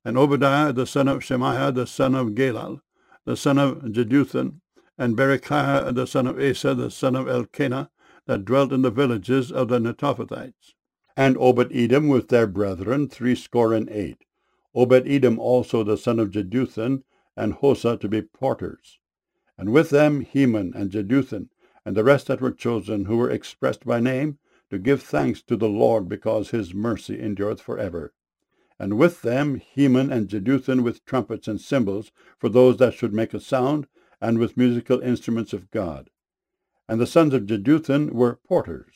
And Obadiah the son of Shemaiah the son of Galal, the son of Jeduthun, and Berechiah the son of Asa the son of Elkanah, that dwelt in the villages of the Netophathites. And Obed-Edom with their brethren 68. Obed-Edom also the son of Jeduthun, and Hosah to be porters. And with them Heman and Jeduthun, and the rest that were chosen, who were expressed by name, to give thanks to the Lord, because his mercy endureth forever. And with them Heman and Jeduthun with trumpets and cymbals, for those that should make a sound, and with musical instruments of God. And the sons of Jeduthun were porters.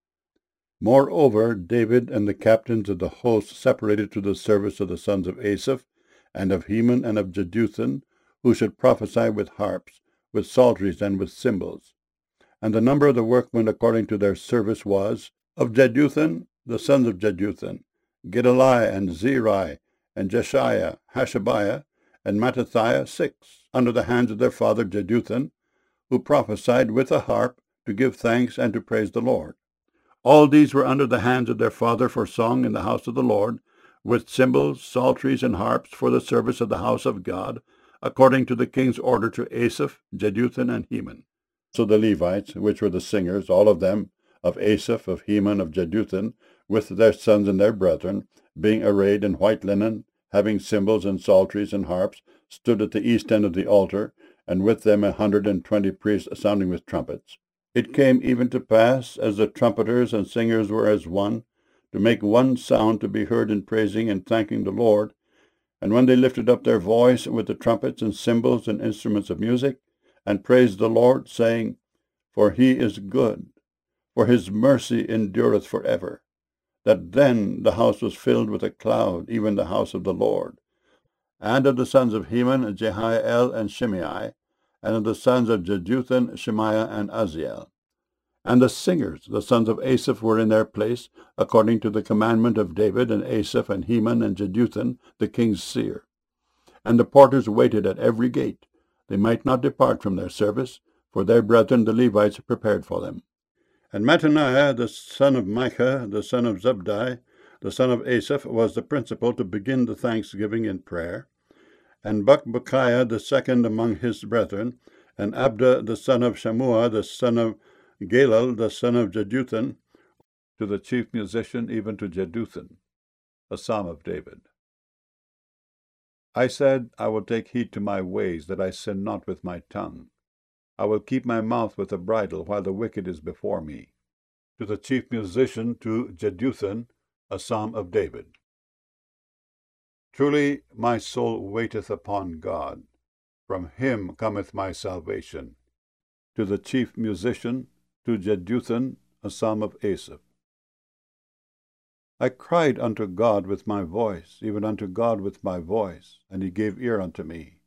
Moreover, David and the captains of the host separated to the service of the sons of Asaph, and of Heman and of Jeduthun, who should prophesy with harps, with psalteries, and with cymbals. And the number of the workmen according to their service was, of Jeduthun, the sons of Jeduthun, Gedaliah and Zeri, and Jeshiah, Hashabiah, and Mattithiah 6, under the hands of their father Jeduthun, who prophesied with a harp, to give thanks and to praise the Lord. All these were under the hands of their father for song in the house of the Lord, with cymbals, psalteries, and harps for the service of the house of God, according to the king's order to Asaph, Jeduthun, and Heman. So the Levites, which were the singers, all of them, of Asaph, of Heman, of Jeduthun, with their sons and their brethren, being arrayed in white linen, having cymbals and psalteries and harps, stood at the east end of the altar, and with them 120 priests sounding with trumpets. It came even to pass, as the trumpeters and singers were as one, to make one sound to be heard in praising and thanking the Lord. And when they lifted up their voice with the trumpets and cymbals and instruments of music, and praised the Lord, saying, For he is good, for his mercy endureth forever, that then the house was filled with a cloud, even the house of the Lord. And of the sons of Heman, Jehiel and Shimei, and of the sons of Jeduthun, Shemaiah and Uzziel. And the singers, the sons of Asaph, were in their place, according to the commandment of David, and Asaph, and Heman, and Jeduthun, the king's seer. And the porters waited at every gate. They might not depart from their service, for their brethren the Levites prepared for them. And Mattaniah, the son of Micah, the son of Zabdi, the son of Asaph, was the principal to begin the thanksgiving in prayer. And Bakbukiah the second among his brethren, and Abda the son of Shammua, the son of Galal, the son of Jeduthun, to the chief musician, even to Jeduthun, a psalm of David. I said, I will take heed to my ways, that I sin not with my tongue. I will keep my mouth with a bridle, while the wicked is before me. To the chief musician, to Jeduthun, a psalm of David. Truly my soul waiteth upon God. From him cometh my salvation. To the chief musician, to Jeduthun, a psalm of Asaph. I cried unto God with my voice, even unto God with my voice, and he gave ear unto me.